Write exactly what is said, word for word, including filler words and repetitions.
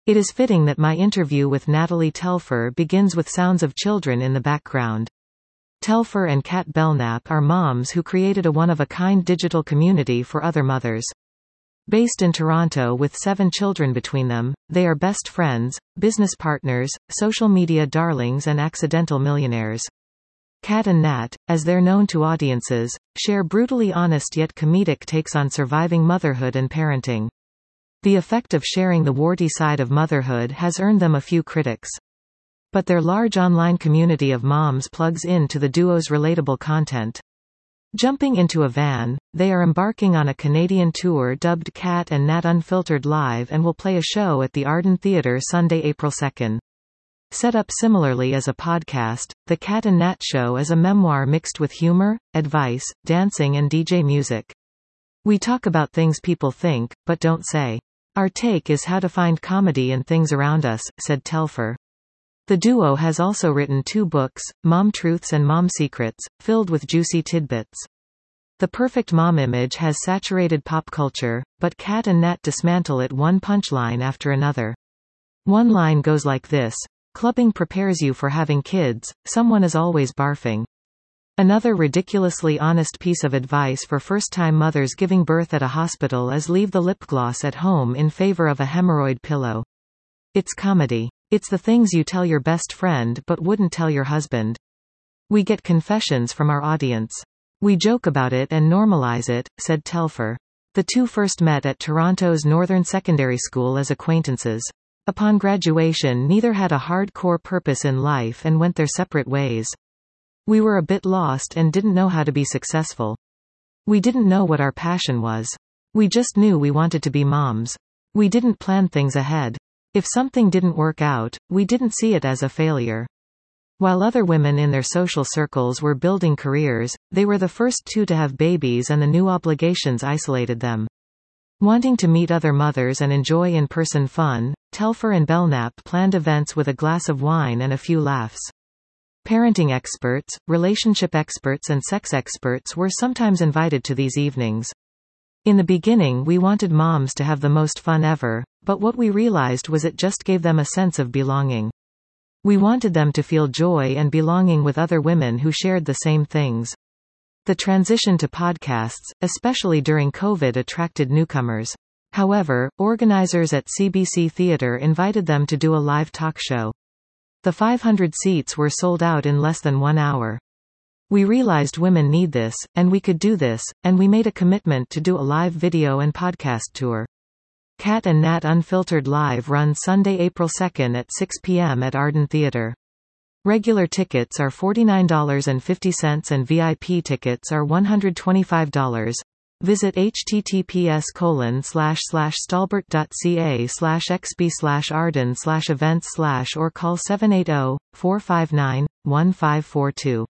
It is fitting that my interview with Natalie Telfer begins with sounds of children in the background. Telfer and Kat Belknap are moms who created a one-of-a-kind digital community for other mothers. Based in Toronto with seven children between them, they are best friends, business partners, social media darlings and accidental millionaires. Kat and Nat, as they're known to audiences, share brutally honest yet comedic takes on surviving motherhood and parenting. The effect of sharing the warty side of motherhood has earned them a few critics. But their large online community of moms plugs into the duo's relatable content. Jumping into a van, they are embarking on a Canadian tour dubbed Kat and Nat Unfiltered Live and will play a show at the Arden Theatre Sunday, April second. Set up similarly as a podcast, The Kat and Nat Show is a memoir mixed with humor, advice, dancing and D J music. We talk about things people think, but don't say. Our take is how to find comedy in things around us, said Telfer. The duo has also written two books, Mom Truths and Mom Secrets, filled with juicy tidbits. The perfect mom image has saturated pop culture, but Kat and Nat dismantle it one punchline after another. One line goes like this: clubbing prepares you for having kids, someone is always barfing. Another ridiculously honest piece of advice for first-time mothers giving birth at a hospital is leave the lip gloss at home in favor of a hemorrhoid pillow. It's comedy. It's the things you tell your best friend but wouldn't tell your husband. We get confessions from our audience. We joke about it and normalize it, said Telfer. The two first met at Toronto's Northern Secondary School as acquaintances. Upon graduation, neither had a hardcore purpose in life and went their separate ways. We were a bit lost and didn't know how to be successful. We didn't know what our passion was. We just knew we wanted to be moms. We didn't plan things ahead. If something didn't work out, we didn't see it as a failure. While other women in their social circles were building careers, they were the first two to have babies and the new obligations isolated them. Wanting to meet other mothers and enjoy in-person fun, Telfer and Belknap planned events with a glass of wine and a few laughs. Parenting experts, relationship experts and sex experts were sometimes invited to these evenings. In the beginning we wanted moms to have the most fun ever, but what we realized was it just gave them a sense of belonging. We wanted them to feel joy and belonging with other women who shared the same things. The transition to podcasts, especially during COVID, attracted newcomers. However, organizers at C B C Theatre invited them to do a live talk show. The five hundred seats were sold out in less than one hour. We realized women need this, and we could do this, and we made a commitment to do a live video and podcast tour. Kat and Nat Unfiltered Live runs Sunday, April second at six p m at Arden Theatre. Regular tickets are forty-nine dollars and fifty cents and V I P tickets are one hundred twenty-five dollars. Visit https colon slash slash stalbert.ca slash xb slash arden slash events slash or call seven eight zero, four five nine, one five four two.